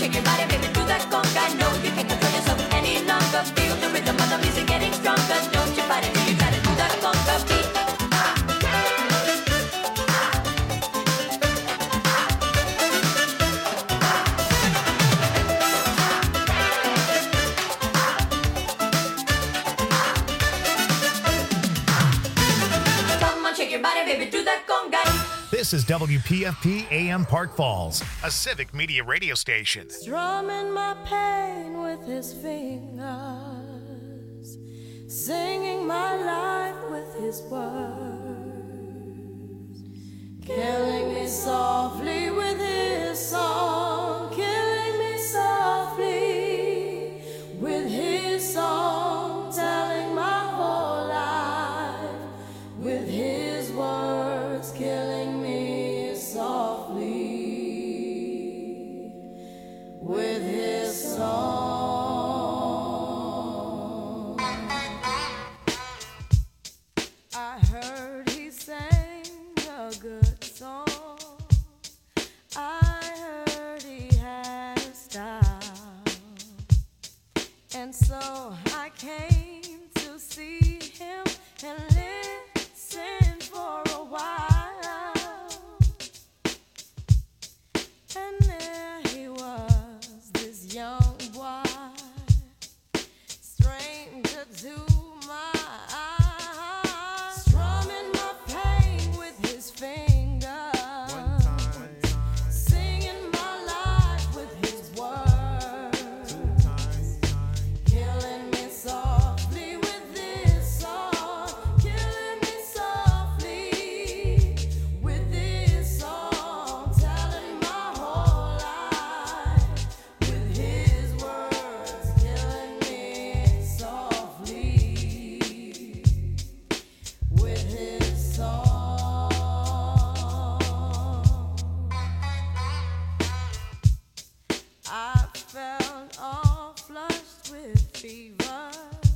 shake your body, baby, do that conga. No, you can't control yourself any longer. Feel the rhythm of the music getting stronger. Don't you fight it till you try to do that conga beat. This is WPFP AM Park Falls, a civic media radio station. Strumming my pain with his fingers, singing my life with his words, killing me softly with his song, killing me softly with his song, telling my whole life with his words, killing me softly with his song. I heard he sang a good song. I heard he had a style, and so I came to see him and listen for a while. And there he was, this young boy, stranger to my eyes, strumming my pain with his fingers, singing my life with his words, killing me softly with this song, killing me softly with this song, telling my whole life with his words, killing me softly with his song. I felt all flushed with fever,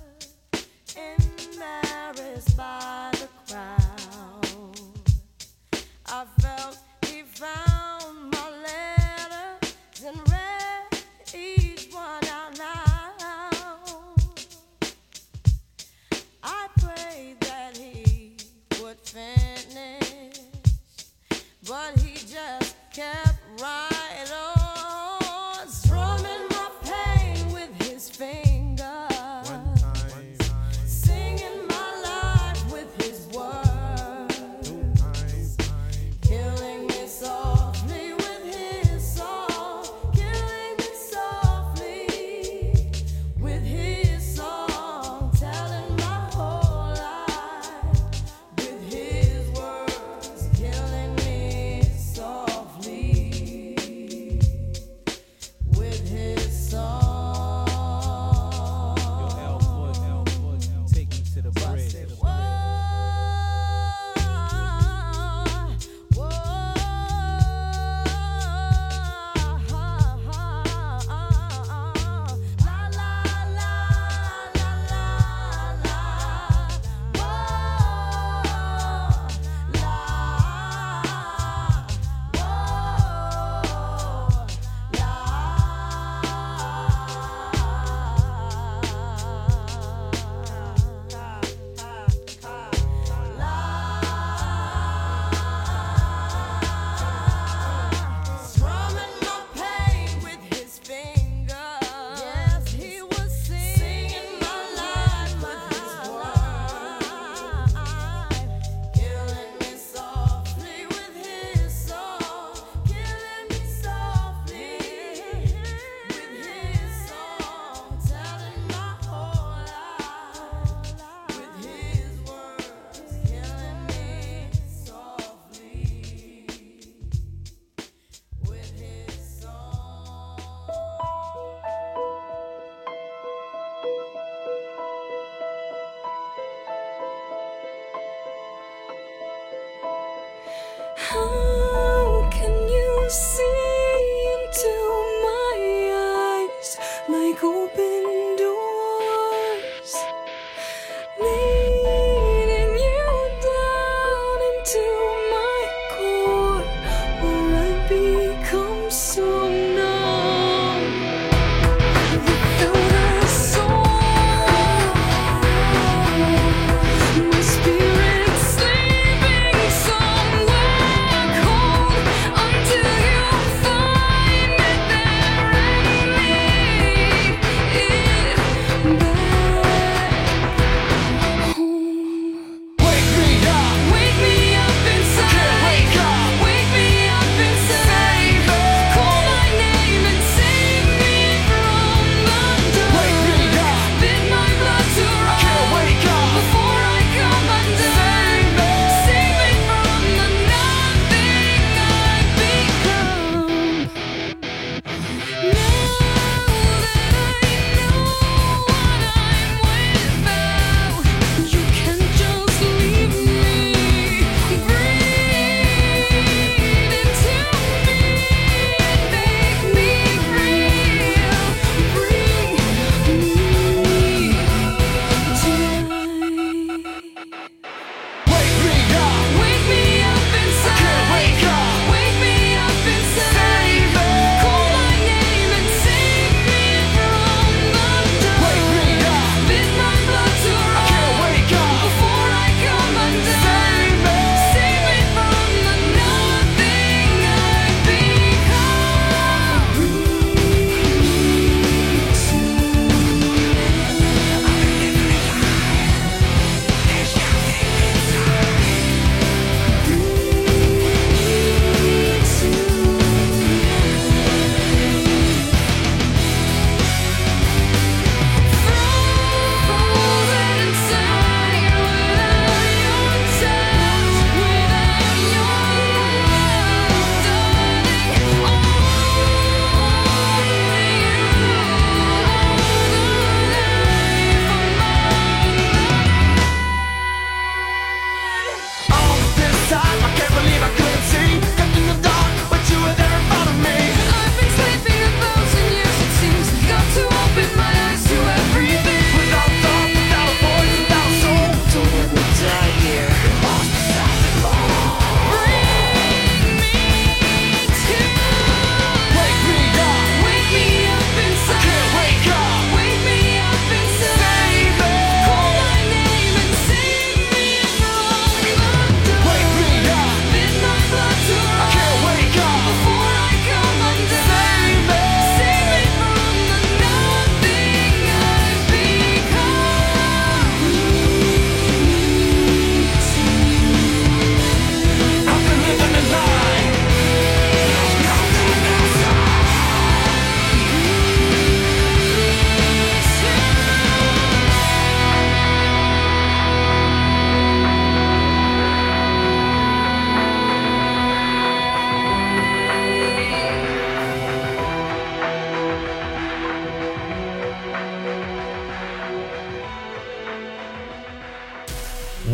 embarrassed by the crowd. I felt he found my letters and read each one out loud. I prayed that he would finish, but he just kept right on, strumming my pain with his fingers, singing my life with his words, killing me softly with his song, killing me softly with his song, telling my whole life with his words, killing me softly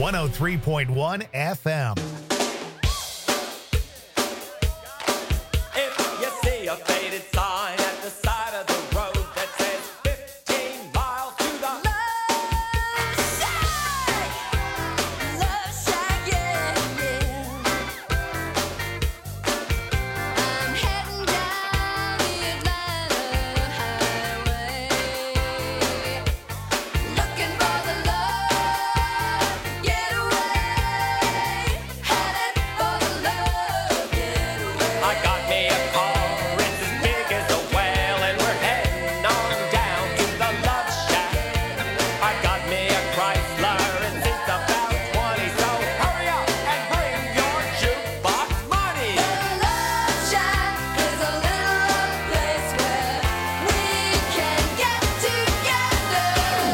103.1 FM. If you see a faded sign at the side of the road that says 15 miles to the Love Shack, yeah, yeah. I'm heading down the Atlanta highway, looking for the love getaway, headed for the love getaway. I got me a car, it's as big as a whale, and we're heading on down to the Love Shack. I got me a Chrysler, it seats about 20, so hurry up and bring your jukebox money. The Love Shack is a little place where we can get together.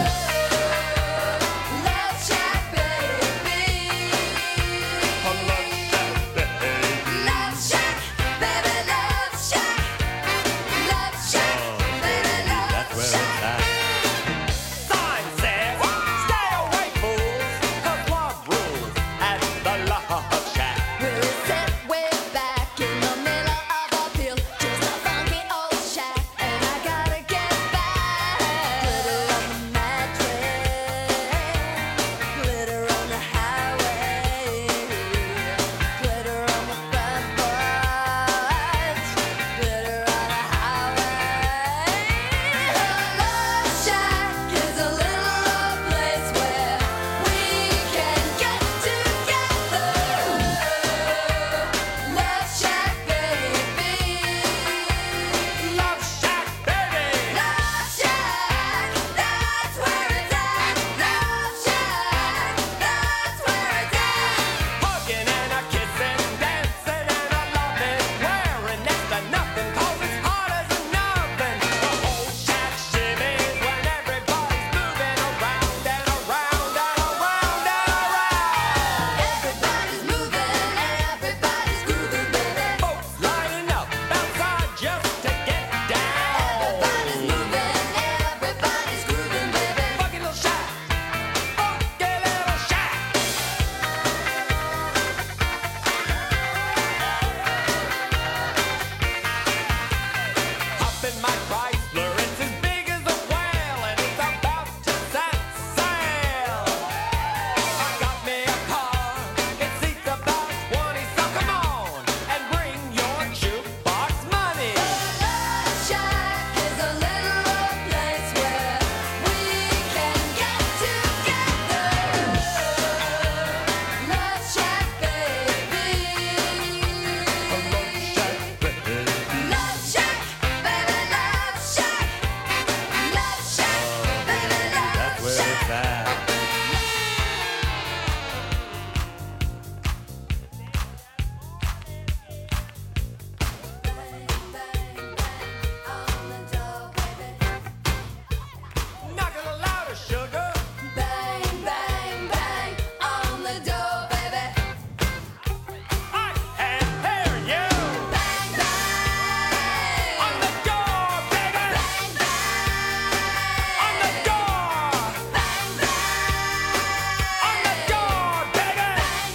Love Shack, baby. Love Shack, baby, Love Shack. Love Shack, baby, Love Shack. Sign says, stay away, fools, 'cause love rules at the Love Shack. We'll sit way back in the middle of a field, just a funky old shack, and I gotta get back. Glitter on the mattress, glitter on the highway, glitter on the front porch, glitter on the highway. The Love Shack is a little place where we can get together. Love Shack, baby. Love Shack, baby. Love Shack, that's where it's at. Love Shack, that's where it's at. Hugging and a kissing, dancing and a loving, wearing next to nothing 'cause it's hot as an oven. The whole shack shimmies when everybody's moving around and around and around and around. Everybody's moving, everybody's grooving, baby. Folks lining up outside just to get down. Everybody's moving, everybody's grooving, baby. Funky little shack, funky little shack. Hop in my Chrysler, it's as big as a whale, and it's about to set sail. I got me a car, it seats about 20, so come on and bring your jukebox money. Love Shack is a little place where we can get together. Love Shack, baby. Love Shack, baby, Love Shack. Love Shack, baby, Love Shack. Bang, bang, bang on the door, baby. Knock it louder, sugar. Bang, bang, bang on the door, baby. I can hear you. Bang, bang On the door, baby. bang, bang On the door. bang, bang On the door, baby.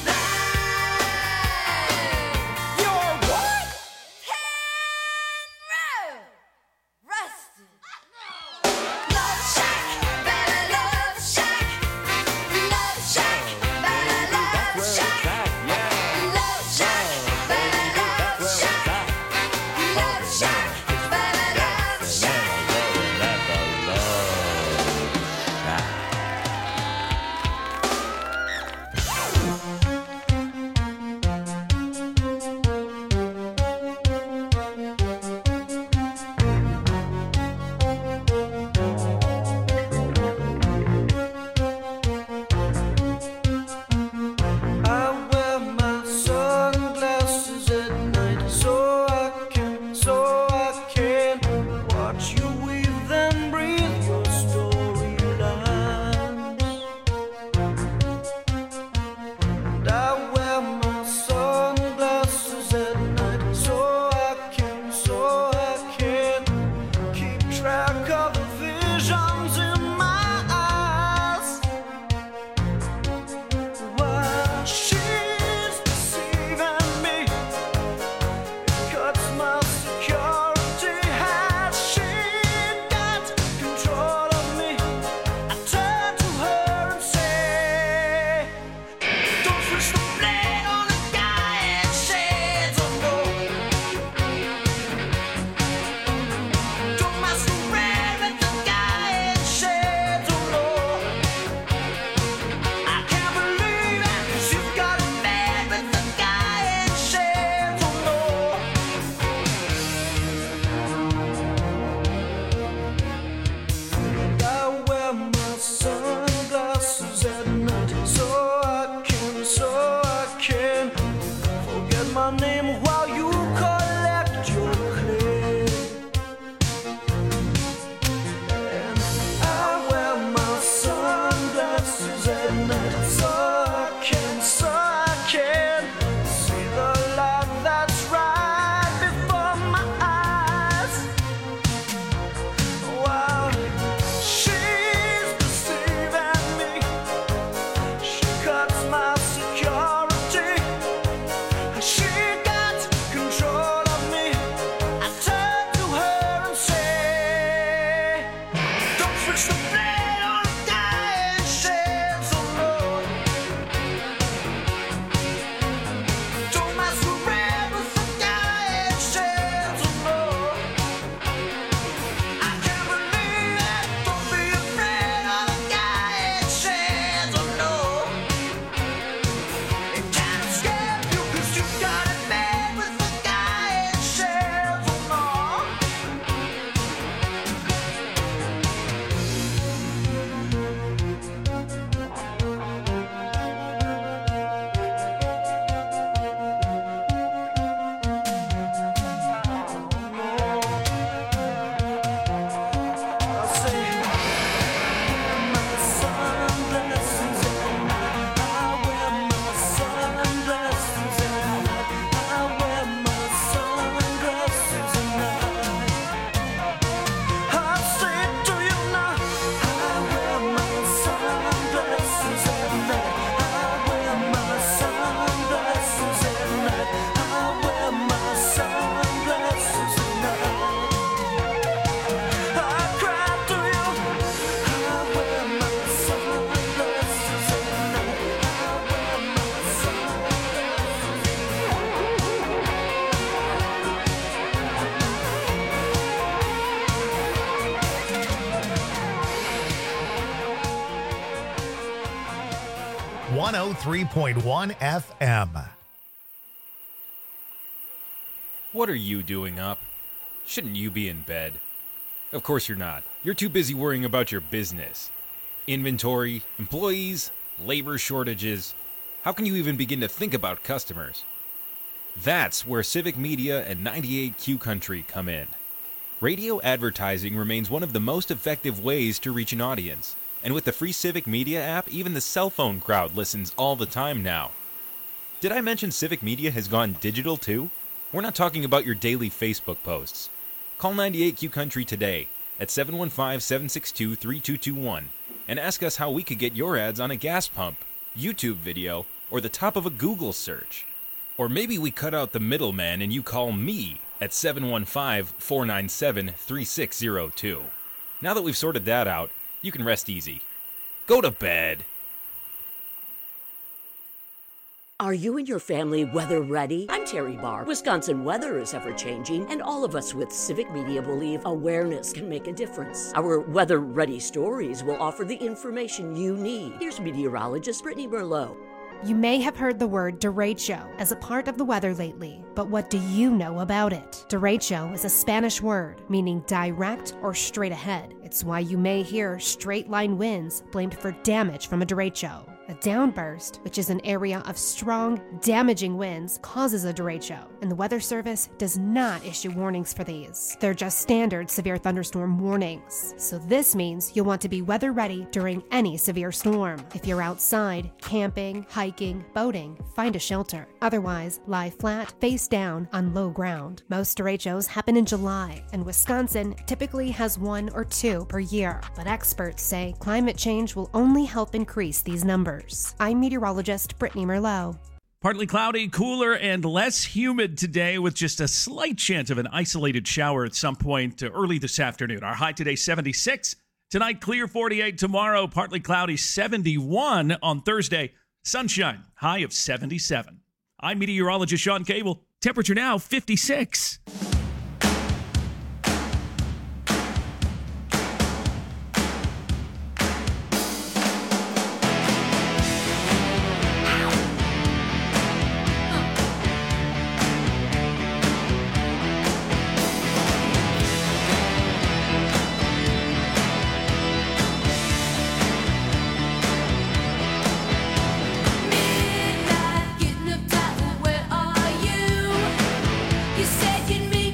You're what? Rusted. Love Shack, baby, Love Shack. Love Shack, baby, Love Shack. Love Shack, baby, Love Shack. Love Shack, baby, Love Shack. I wear my sunglasses at night so I 103.1 FM. What are you doing up? Shouldn't you be in bed? Of course you're not. You're too busy worrying about your business. Inventory, employees, labor shortages. How can you even begin to think about customers? That's where Civic Media and 98Q Country come in. Radio advertising remains one of the most effective ways to reach an audience. And with the free Civic Media app, even the cell phone crowd listens all the time now. Did I mention Civic Media has gone digital too? We're not talking about your daily Facebook posts. Call 98Q Country today at 715-762-3221 and ask us how we could get your ads on a gas pump, YouTube video, or the top of a Google search. Or maybe we cut out the middleman and you call me at 715-497-3602. Now that we've sorted that out, you can rest easy. Go to bed. Are you and your family weather ready? I'm Terry Barr. Wisconsin weather is ever-changing, and all of us with Civic Media believe awareness can make a difference. Our weather-ready stories will offer the information you need. Here's meteorologist Brittany Merlot. You may have heard the word derecho as a part of the weather lately, but what do you know about it? Derecho is a Spanish word meaning direct or straight ahead. It's why you may hear straight-line winds blamed for damage from a derecho. A downburst, which is an area of strong, damaging winds, causes a derecho, and the Weather Service does not issue warnings for these. They're just standard severe thunderstorm warnings. So this means you'll want to be weather ready during any severe storm. If you're outside, camping, hiking, boating, find a shelter. Otherwise, lie flat, face down, on low ground. Most derechos happen in July, and Wisconsin typically has 1 or 2 per year. But experts say climate change will only help increase these numbers. I'm meteorologist Brittany Merlot. Partly cloudy, cooler, and less humid today with just a slight chance of an isolated shower at some point early this afternoon. Our high today, 76. Tonight, clear 48. Tomorrow, partly cloudy, 71. On Thursday, sunshine, high of 77. I'm meteorologist Sean Cable. Temperature now, 56. Midnight, getting up tight, where are you? You said you'd meet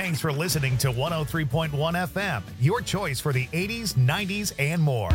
Thanks for listening to 103.1 FM, your choice for the 80s, 90s, and more.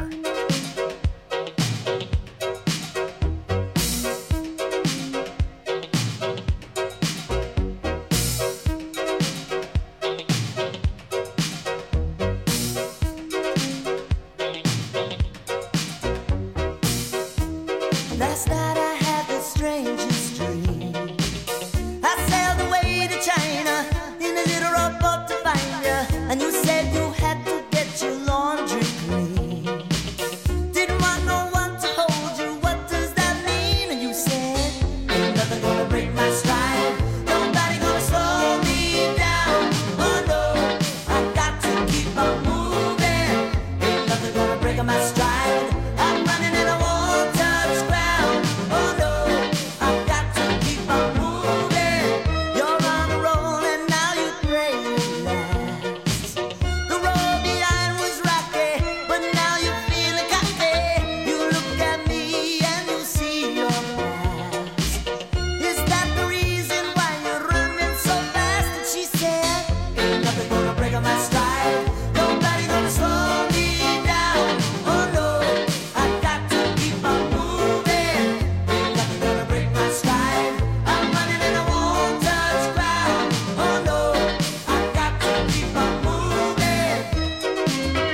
Last night I had the strangest dream. I sailed away to China in a little rowboat to find you, and you said you had to get your laundry clean. Didn't want no one to hold you. What does that mean? And you said, ain't nothing gonna break my stride. Nobody gonna slow me down. Oh no, I got to keep on moving. Ain't nothing gonna break my stride. I'm running and I won't touch ground. Oh no, I've got to keep on moving. You're on a roll and now you pray it lasts. The road behind was rocky, but now you're feeling cocky. You look at me and you see your past. Is that the reason why you're running so fast? And she said, ain't nothing gonna break my stride. Nobody gonna slow me down. Oh no, I got to keep on moving. Ain't nothing gonna break my stride. I'm running and I won't touch ground. Oh no, I got to keep on moving.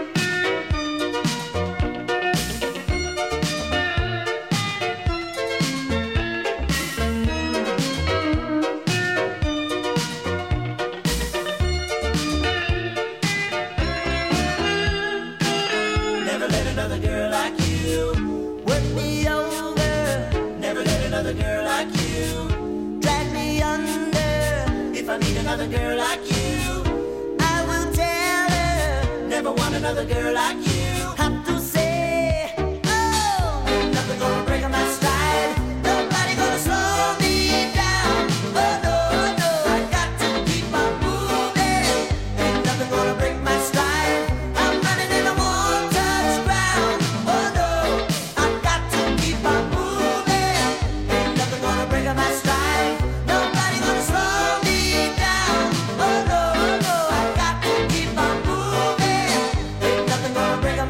Never let another girl like you work me over. Never let another girl like you drag me under. If I meet another girl like you, I will tell her. Never want another girl like you. Have to say, oh, ain't nothing gonna break my stride. Nobody gonna slow me down. Oh no, no, I got to keep on moving. Ain't nothing gonna break my stride. I'm running and I won't touch ground. Oh no, I've got to keep on moving. Ain't nothing gonna break my stride. Nobody gonna slow me down. Oh no, no, I got to keep on moving. Ain't nothing gonna break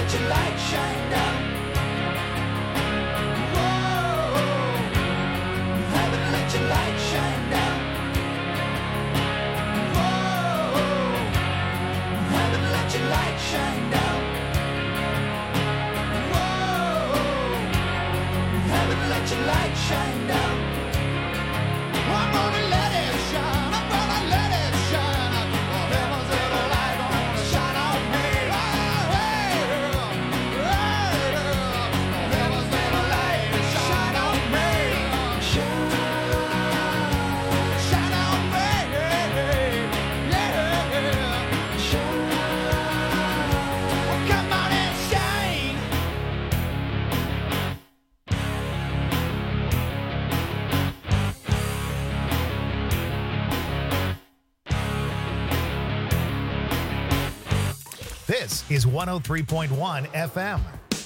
let your light shine down. Whoa, heaven, let your light shine down. Whoa, heaven, let your light shine down. Whoa, heaven, let your light shine down. I'm gonna let it shine. I'm gonna let it shine. Heaven's little light gonna shine on me. Heaven's little light shine on me. Shine on me. Yeah. Come on and shine. This is 103.1 FM.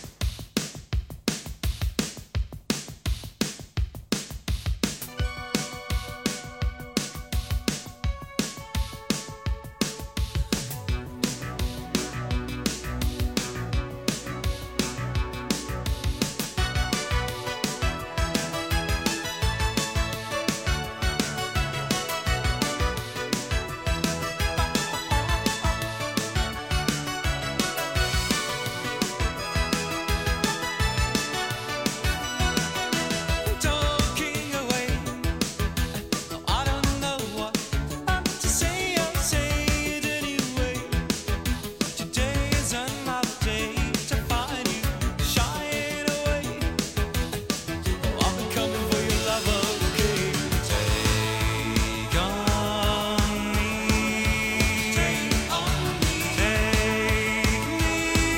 Talking away, I don't know what to say. I'll say it anyway. Today is another day to find you shying away. I've been coming for your love, okay? Take on me, take on me, take me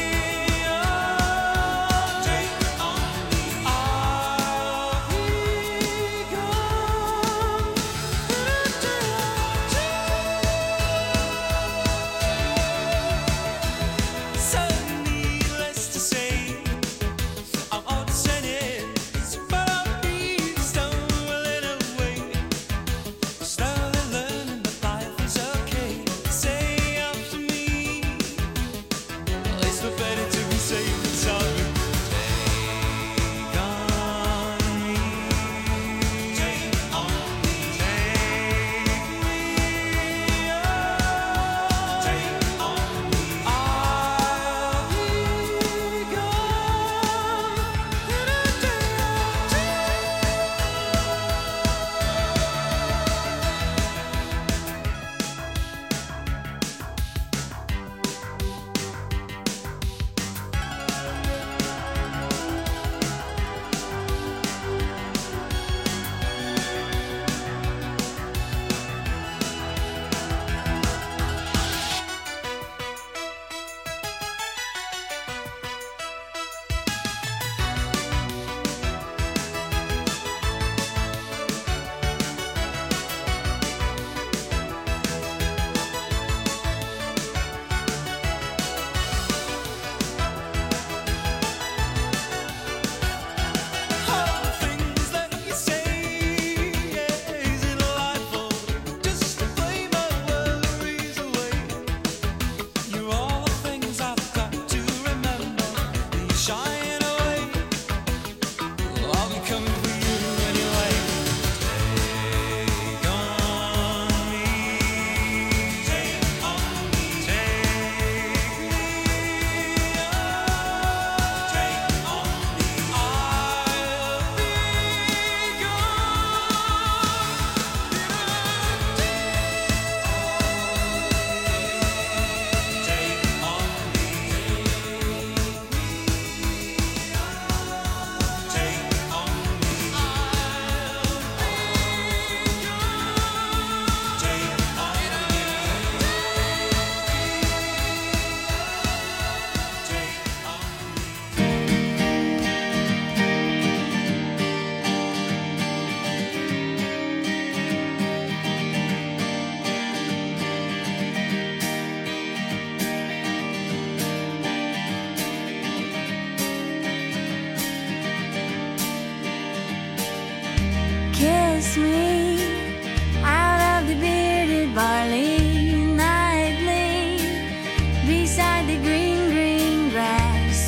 on, take on me. I'll be gone. So needless to say, I'm all sentence, but I'll be stumbling away. Slowly learning that life is okay. Say after me, it's no better to be safe than sorry. Take on me, take on me, take me on, take on me. I'll be gone in a day or two. All the things that you say, is it delightful? Just to play my worries away. You're all the things I've got to remember. You're shying away. I'll be coming for you anyway. Take on me, take on me, take me on, take on me. I'll be Kiss me out of the bearded barley nightly beside the green, green grass.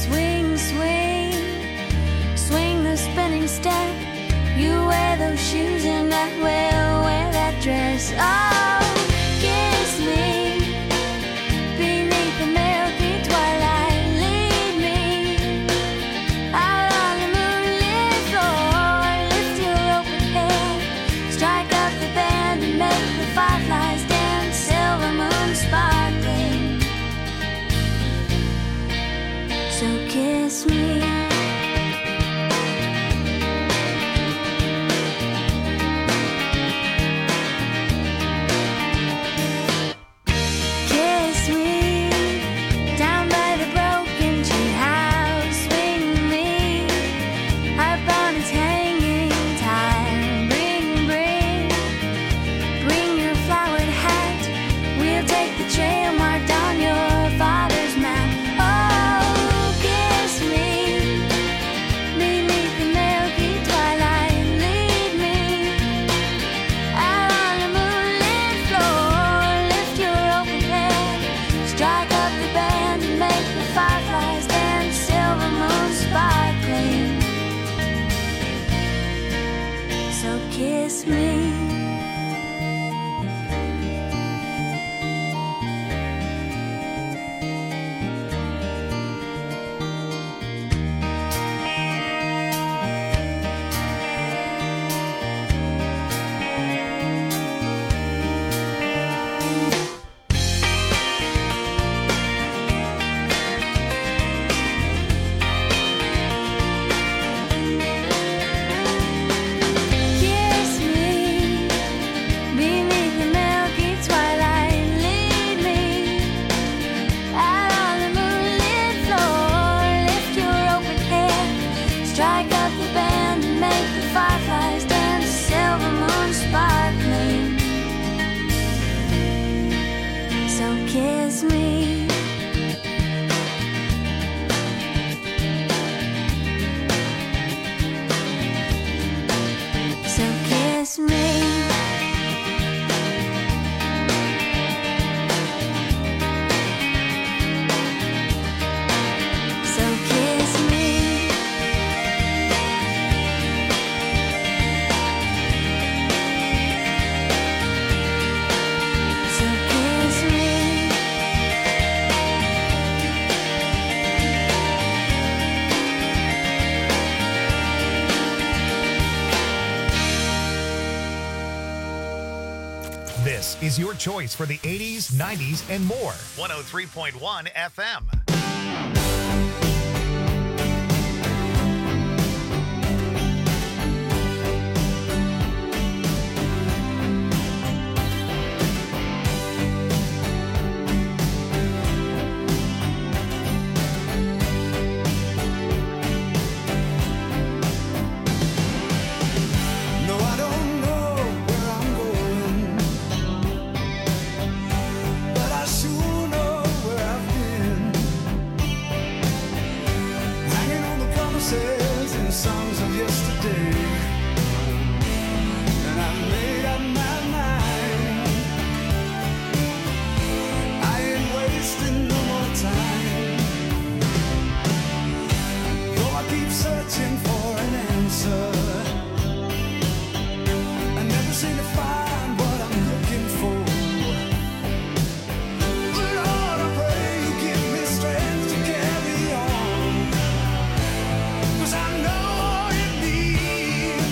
This is your choice for the 80s, 90s, and more. 103.1 FM. No, I don't know where I'm going, but I sure know where I've been. Hanging on the promises and songs of yesterday, and I've made up my mind. I ain't wasting no more time. Though I keep searching for an answer, I never seem to find what I'm looking for. Lord, I pray you give me strength to carry on, 'cause I know all it needs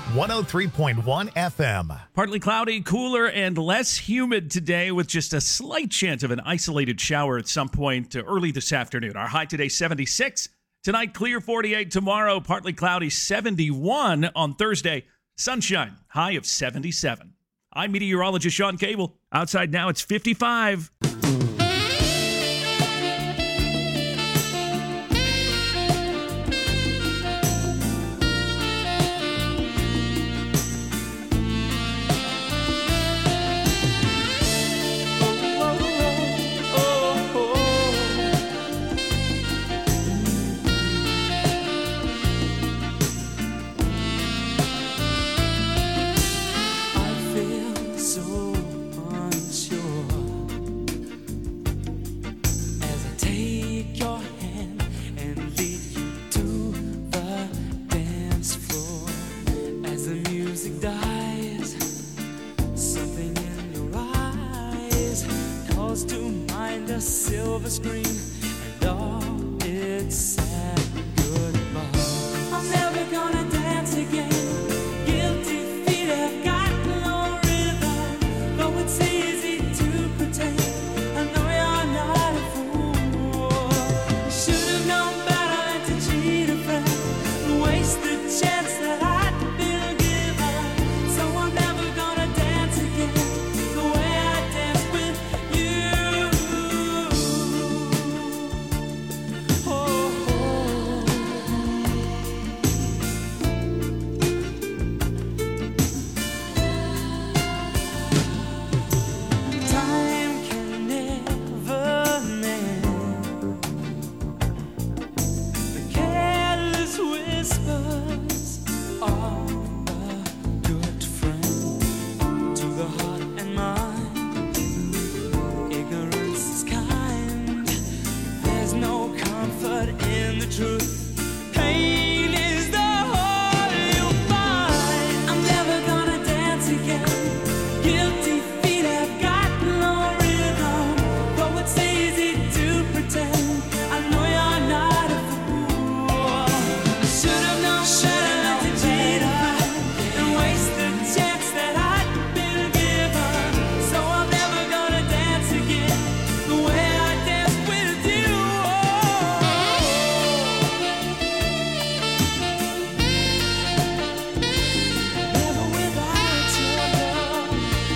103.1 FM. Partly cloudy, cooler, and less humid today with just a slight chance of an isolated shower at some point early this afternoon. Our high today, 76. Tonight, clear 48. Tomorrow, partly cloudy, 71 on Thursday. Sunshine, high of 77. I'm meteorologist Sean Cable. Outside now, it's 55. Silver screen and all its sad goodbye. I'm never gonna dance again. Guilty feet have got no rhythm. Though it's easy to pretend, I know you're not a fool. Should have known better than to cheat a friend and waste the chance that I'd been given. So I'm never gonna dance again the way I danced with you. Time can never mend the careless whispers of a good friend to the heart and mind. Ignorance is kind. There's no comfort in the truth. Pain is the whole you'll find. I'm never gonna dance again. Guilty feet have got no rhythm. Though it's easy to pretend, I know you're not a fool. Should have known better to cheat a friend and waste the chance that I'd been given. So I'm never gonna dance again the way I danced with you. Never without your love.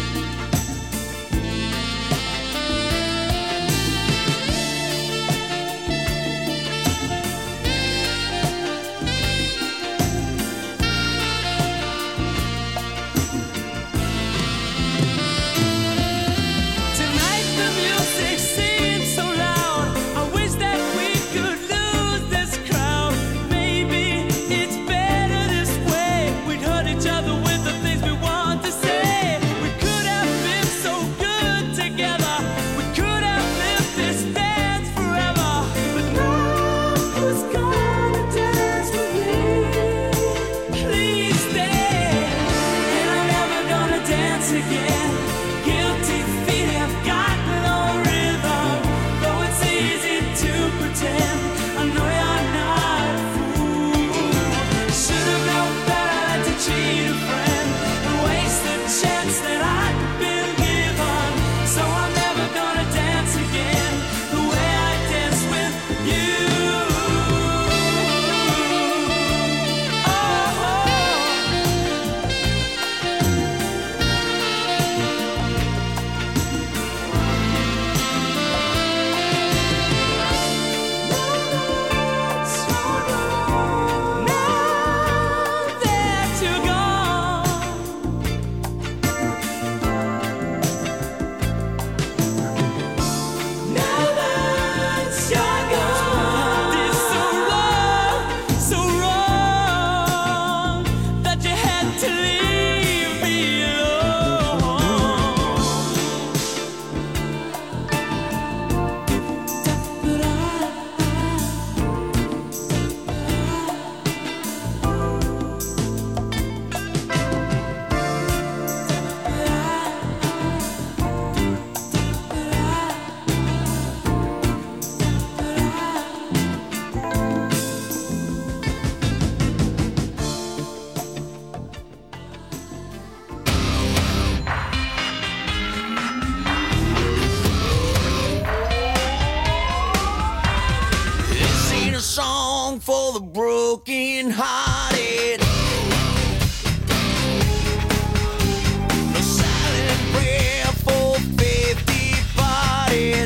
Tonight the music seems so loud. I wish that we could lose this crowd. Maybe it's better this way. We'd hurt each other with the things we want to say. We could have been so good together. We could have lived this dance forever. But now who's gonna dance with me? Please stay. And I'm never gonna dance again. Guilty feet have got no rhythm. Though it's easy to pretend, I know you're not a fool. Should have known better to cheat a friend and waste the chance that I'd been given. So I'm never gonna dance again the way I danced with you. Now that you're gone. the broken hearted. No silent prayer for faith departed.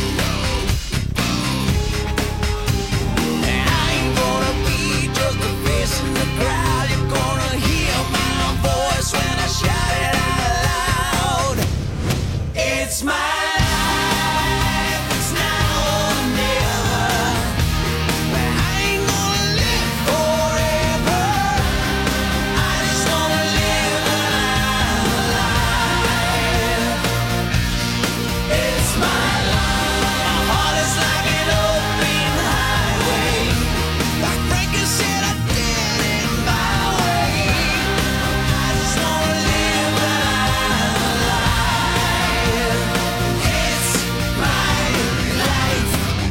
I ain't gonna be just a face in the crowd. You're gonna hear my voice when I shout it out loud. It's my life, it's now or never. But I ain't gonna live forever. I just wanna live alive. It's my life. My heart is like an open highway. Like Frankie said, I did it my way. I just wanna live alive. It's my life.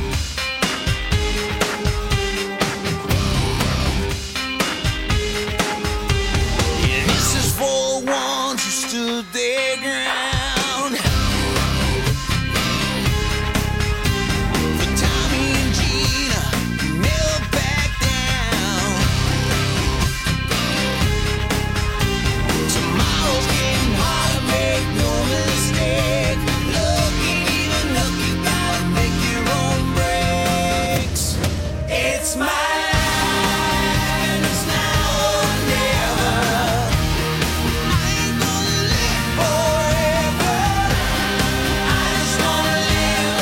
Yeah, this is for the ones who stood their ground. For Tommy and Gina, who never backed down. Tomorrow's getting harder, make no mistake. Looking even look, you gotta make your own breaks. It's my life, it's now or never. I ain't gonna live forever. I just wanna live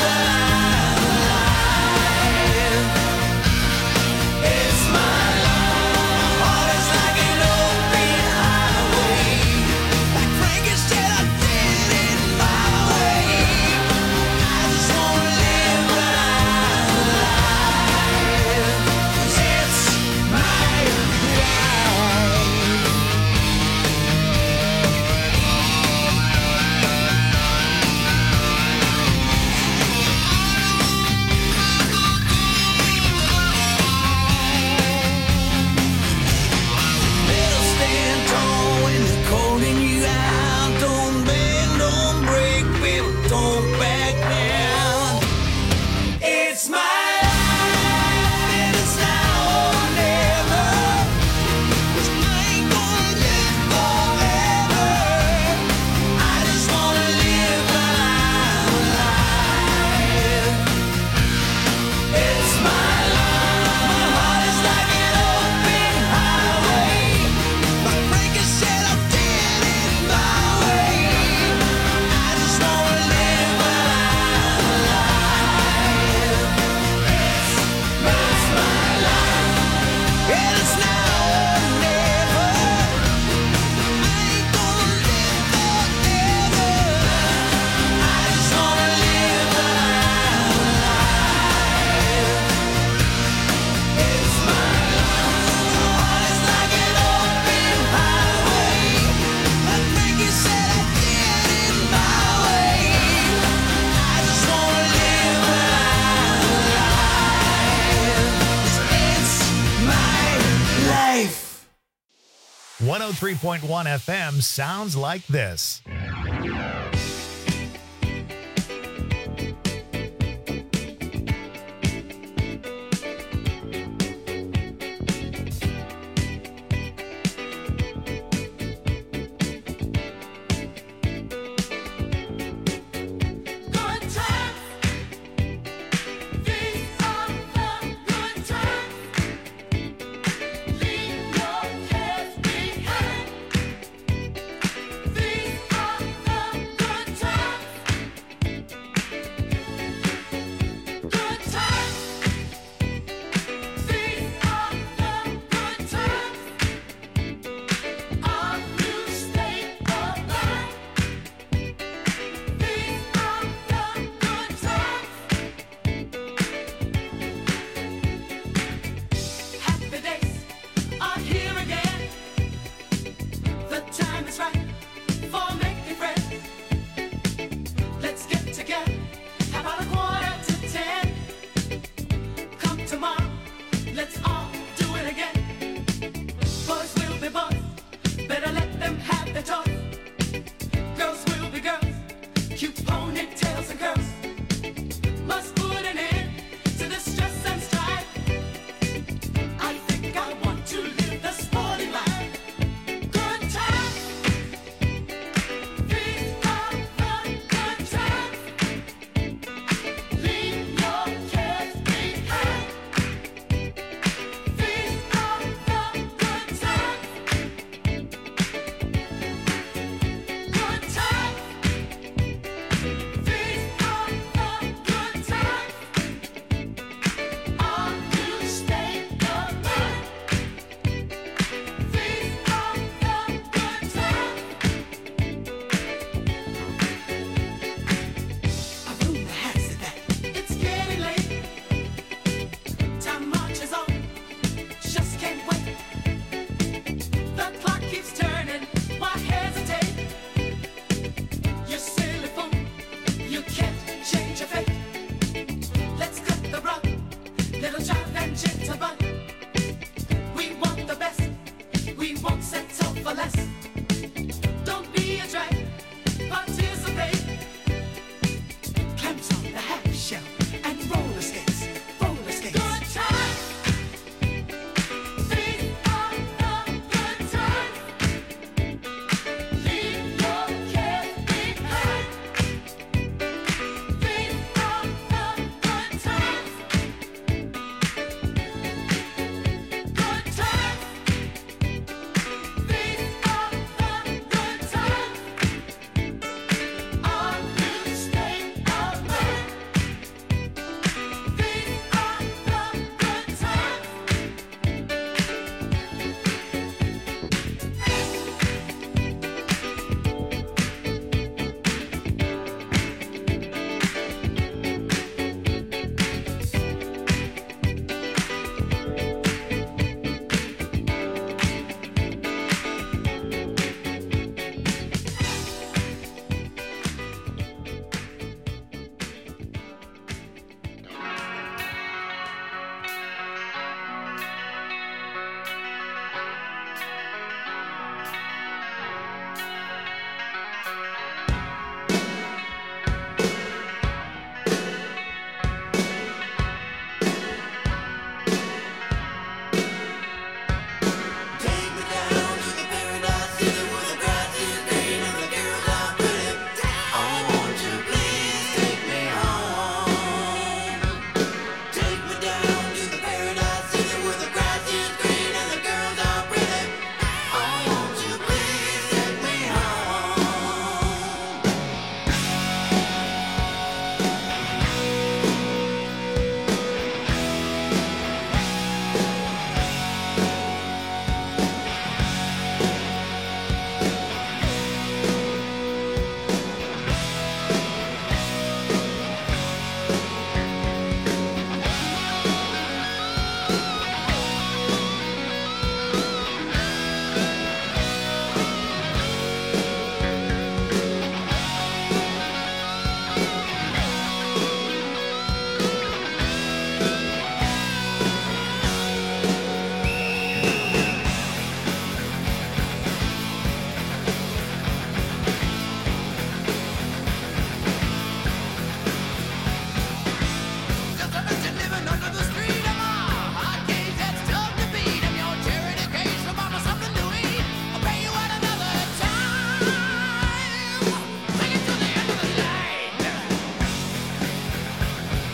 alive. It's my life. My heart is like an open highway. Like Frankie said, I did it my way. I just wanna live alive. 'Cause it's my life. Better stand tall when they're calling you out. Don't bend, don't break, baby, don't back down. It's my life, and it's now or never. 'Cause I ain't gonna live forever. I just wanna live alive. It's my life. My heart is like an open highway. Like Frankie said, I did it my way. I just wanna live alive. It's my life. And it's now or never. I ain't gonna live forever. I just wanna live alive. It's my life. My heart is like an open highway. Like Frankie said, I did it my way. I just wanna live alive. It's my life. 103.1 FM sounds like this.